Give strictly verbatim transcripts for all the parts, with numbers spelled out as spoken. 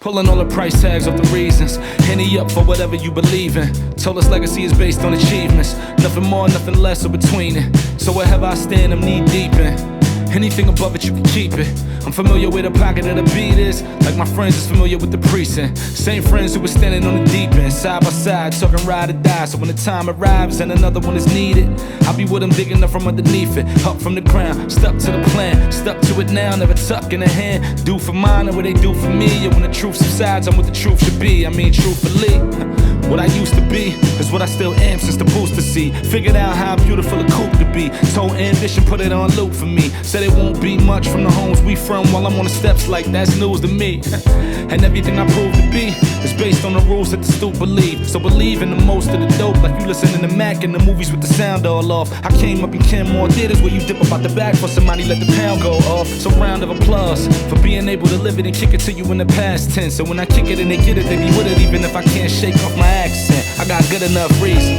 Pulling all the price tags off the reasons. Henny up for whatever you believe in. Told us legacy is based on achievements. Nothing more, nothing less, or between it. So wherever I stand, I'm knee deep in. Anything above it, you can keep it. I'm familiar with the pocket of the beat is, like my friends is familiar with the precinct. Same friends who were standing on the deep end, side by side, talking ride or die. So when the time arrives and another one is needed, I'll be with them digging up from underneath it. Up from the ground, stuck to the plan, stuck to it now, never tuck in a hand. Do for mine and what they do for me. And when the truth subsides, I'm what the truth should be. I mean, truthfully, what I used to be is what I still am since the booster seat. Figured out how beautiful a coupe could be. Told ambition, put it on loop for me. Said it won't be much from the homes we from while I'm on the steps like that's news to me. And everything I prove to be is based on the rules that the stoop believe. So believe in the most of the dope, like you listening to Mac in the movies with the sound all off. I came up in Kenmore Theaters where you dip up out the back for somebody let the pound go off. So round of applause for being able to live it and kick it to you in the past tense. So when I kick it and they get it, they be with it even if I can't shake off my accent. I got good enough reasons.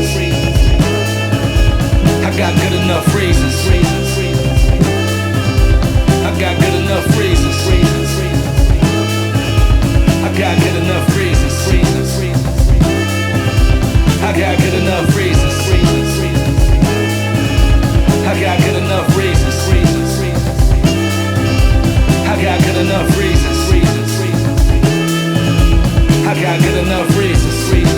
I got good enough reasons. I got good enough reasons. I got good enough reasons. I got good enough reasons. I got good enough reasons. I got good enough reasons. I got good enough reasons.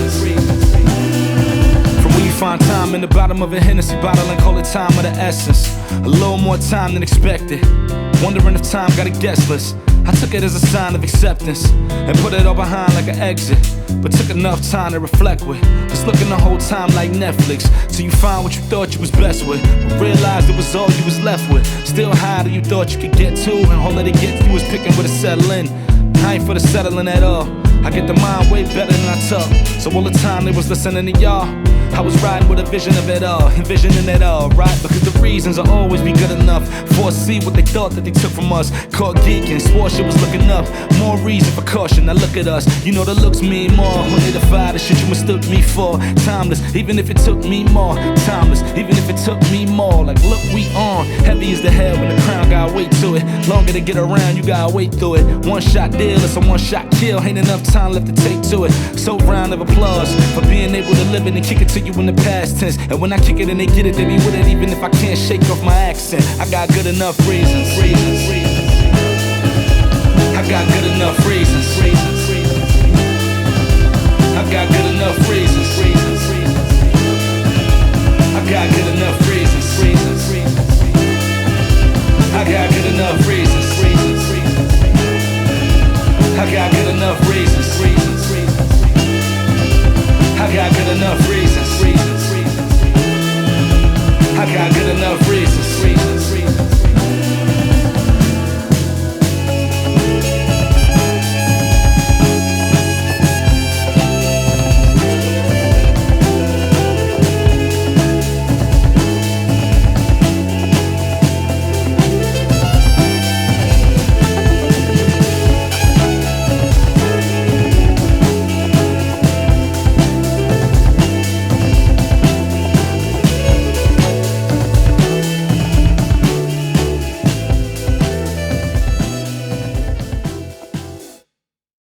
From when you find time in the bottom of a Hennessy bottle and call it time of the essence. A little more time than expected. Wondering if time got a guest list. I took it as a sign of acceptance and put it all behind like an exit. But took enough time to reflect with. Just looking the whole time like Netflix. Till you find what you thought you was best with, but realized it was all you was left with. Still higher than you thought you could get to, and all that it gets you was picking where to settle in. I ain't for the settling at all. I get the mind way better than I talk. So all the time they was listening to y'all, I was riding with a vision of it all, envisioning it all, right? Because the reasons will always be good enough. Foresee what they thought that they took from us. Caught geeking, swore shit was looking up. More reason for caution, now look at us. You know the looks mean more. When they defy the shit you mistook me for. Timeless, even if it took me more. Timeless, even if it took me more. Like look, we on. Heavy as the head when the crown got weight to it. Longer to get around, you gotta wait through it. One shot deal, it's a one shot kill. Ain't enough time left to take to it. So round of applause for being able to live it and kick it to you in the past tense. And when I kick it and they get it, they be with it even if I can't shake off my accent. I got good enough reasons. I got good enough reasons. I got good enough reasons. I got good enough reasons. I got good enough reasons. I got good enough reasons. I got good enough reasons. I got good enough